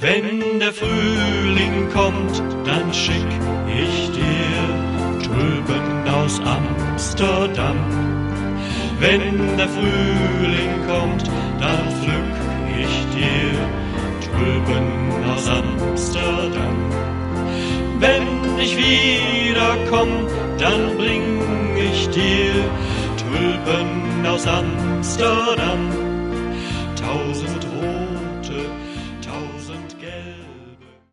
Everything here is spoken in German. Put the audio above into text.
Wenn der Frühling kommt, dann schick ich dir Tulpen aus Amsterdam. Wenn der Frühling kommt, dann pflück ich dir Tulpen aus Amsterdam. Wenn ich wiederkomm, dann bring ich dir Tulpen aus Amsterdam. 1000 Rosen